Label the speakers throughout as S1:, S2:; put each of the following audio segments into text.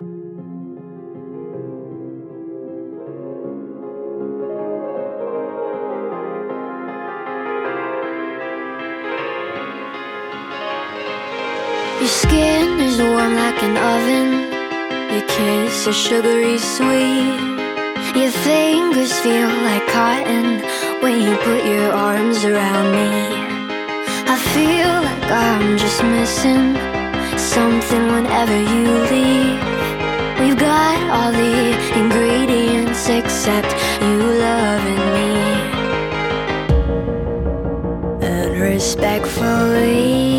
S1: Your skin is warm like an oven. Your kiss is sugary sweet. Your fingers feel like cotton when you put your arms around me. I feel like I'm just missing something whenever you leave. We've got all the ingredients except you loving me. And respectfully,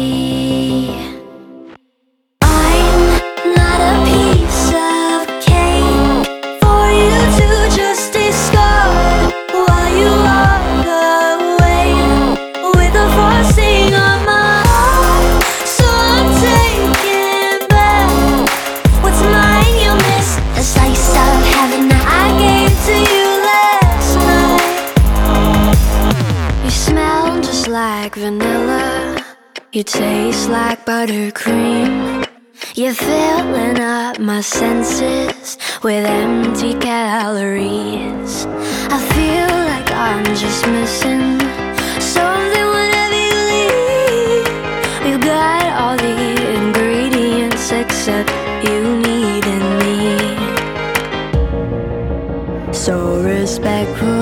S1: like vanilla, you taste like buttercream. You're filling up my senses with empty calories. I feel like I'm just missing something whenever you leave. We've got all the ingredients except you needing me. So respectful.